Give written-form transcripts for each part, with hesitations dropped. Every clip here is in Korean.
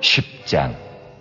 10장.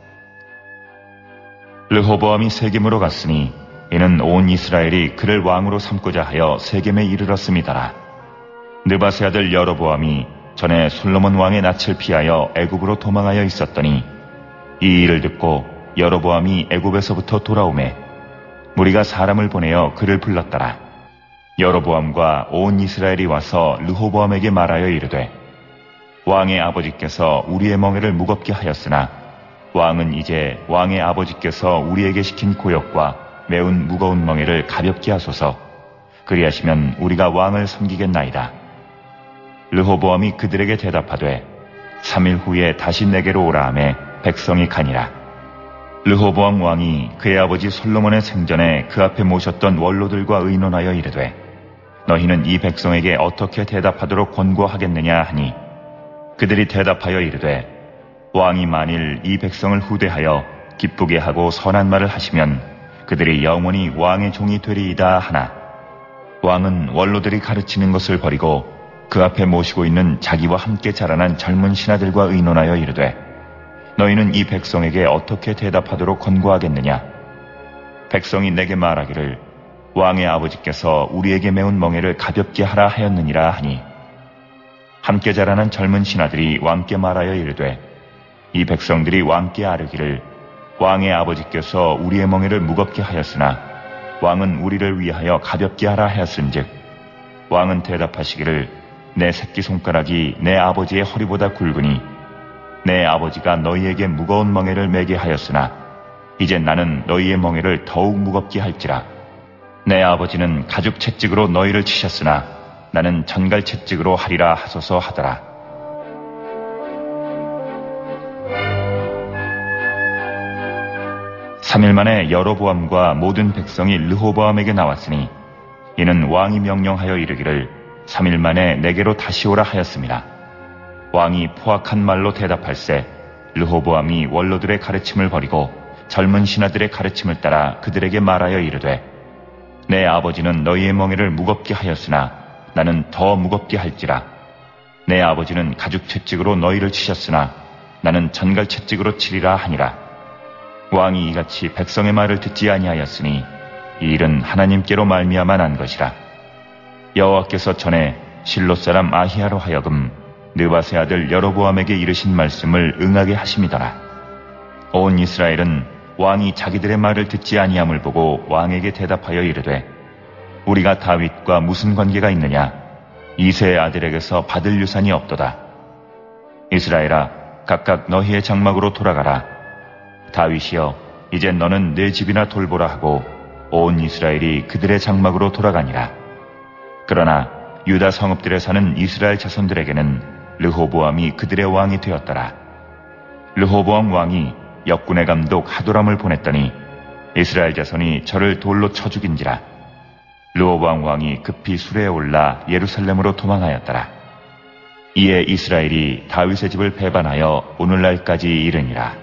르호보암이 세겜으로 갔으니 이는 온 이스라엘이 그를 왕으로 삼고자 하여 세겜에 이르렀음이더라. 느바세 아들 여로보암이 전에 솔로몬 왕의 낯을 피하여 애굽으로 도망하여 있었더니 이 일을 듣고 여로보암이 애굽에서부터 돌아오매 무리가 사람을 보내어 그를 불렀더라. 여로보암과 온 이스라엘이 와서 르호보암에게 말하여 이르되 왕의 아버지께서 우리의 멍에를 무겁게 하였으나 왕은 이제 왕의 아버지께서 우리에게 시킨 고역과 매운 무거운 멍에를 가볍게 하소서. 그리하시면 우리가 왕을 섬기겠나이다. 르호보암이 그들에게 대답하되 3일 후에 다시 내게로 오라 하매 백성이 가니라. 르호보암 왕이 그의 아버지 솔로몬의 생전에 그 앞에 모셨던 원로들과 의논하여 이르되 너희는 이 백성에게 어떻게 대답하도록 권고하겠느냐 하니 그들이 대답하여 이르되 왕이 만일 이 백성을 후대하여 기쁘게 하고 선한 말을 하시면 그들이 영원히 왕의 종이 되리이다 하나 왕은 원로들이 가르치는 것을 버리고 그 앞에 모시고 있는 자기와 함께 자라난 젊은 신하들과 의논하여 이르되 너희는 이 백성에게 어떻게 대답하도록 권고하겠느냐. 백성이 내게 말하기를 왕의 아버지께서 우리에게 메운 멍에를 가볍게 하라 하였느니라 하니 함께 자라난 젊은 신하들이 왕께 말하여 이르되 이 백성들이 왕께 아뢰기를 왕의 아버지께서 우리의 멍에를 무겁게 하였으나 왕은 우리를 위하여 가볍게 하라 하였은즉 왕은 대답하시기를 내 새끼손가락이 내 아버지의 허리보다 굵으니 내 아버지가 너희에게 무거운 멍에를 매게 하였으나 이제 나는 너희의 멍에를 더욱 무겁게 할지라. 내 아버지는 가죽 채찍으로 너희를 치셨으나 나는 전갈 채찍으로 하리라 하소서 하더라. (3일) 만에 여로보암과 모든 백성이 르호보암에게 나왔으니 이는 왕이 명령하여 이르기를 3일 만에 내게로 다시 오라 하였습니다. 왕이 포악한 말로 대답할세 르호보암이 원로들의 가르침을 버리고 젊은 신하들의 가르침을 따라 그들에게 말하여 이르되 내 아버지는 너희의 멍에를 무겁게 하였으나 나는 더 무겁게 할지라. 내 아버지는 가죽 채찍으로 너희를 치셨으나 나는 전갈 채찍으로 치리라 하니라. 왕이 이같이 백성의 말을 듣지 아니하였으니 이 일은 하나님께로 말미암아 난 것이라. 여호와께서 전에 실로 사람 아히야로 하여금 느바세 아들 여로보암에게 이르신 말씀을 응하게 하심이더라. 온 이스라엘은 왕이 자기들의 말을 듣지 아니함을 보고 왕에게 대답하여 이르되 우리가 다윗과 무슨 관계가 있느냐. 이새의 아들에게서 받을 유산이 없도다. 이스라엘아 각각 너희의 장막으로 돌아가라. 다윗이여 이제 너는 내 집이나 돌보라 하고 온 이스라엘이 그들의 장막으로 돌아가니라. 그러나 유다 성읍들에 사는 이스라엘 자손들에게는 르호보암이 그들의 왕이 되었더라. 르호보암 왕이 역군의 감독 하도람을 보냈더니 이스라엘 자손이 저를 돌로 쳐 죽인지라. 르호보암 왕이 급히 수레에 올라 예루살렘으로 도망하였더라. 이에 이스라엘이 다윗의 집을 배반하여 오늘날까지 이르니라.